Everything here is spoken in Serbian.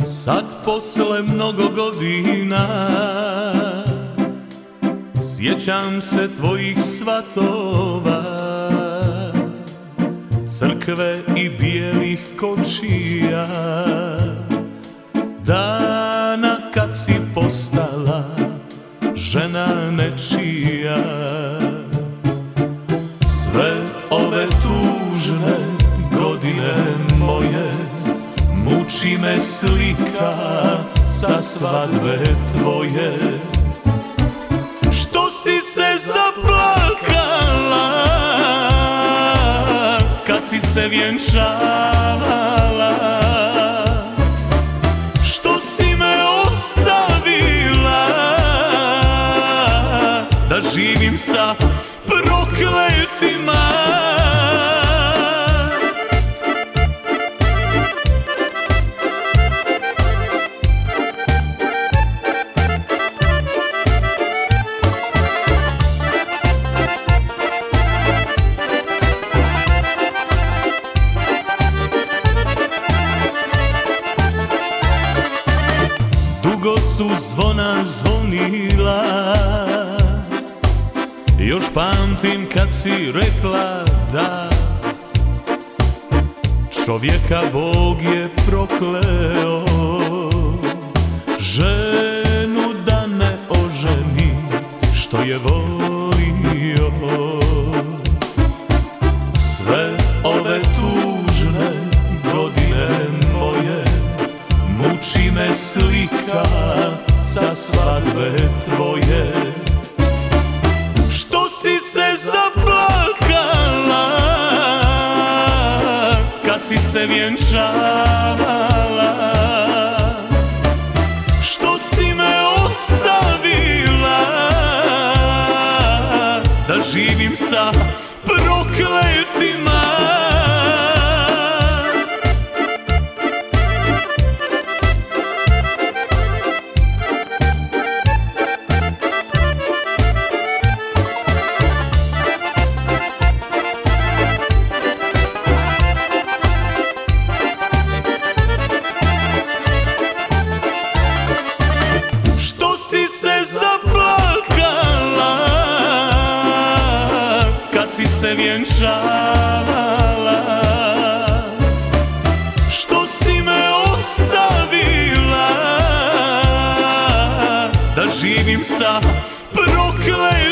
Sad posle mnogo godina sjećam se tvojih svatova, crkve i bijelih kočija, dana kad si postala žena nečija. Sve ove tužne godine moje muči me slika sa svadbe tvoje. Što si se zaplakala kad si se vjenčavala? Što si me ostavila da živim sa prokletima? Dugo su zvona zvonila, još pamtim kad si rekla da čovjeka Bog je prokleo, ženu da ne oženi što je volio. Sve ove tužne godine moje muči me slika sa svadbe tvoje. Što si se zaplakala kad si se vjenčavala? Što si me ostavila da živim sa prokletima? Si se zaplakala kad si se vjenčavala? Što si me ostavila da živim sa prokletima?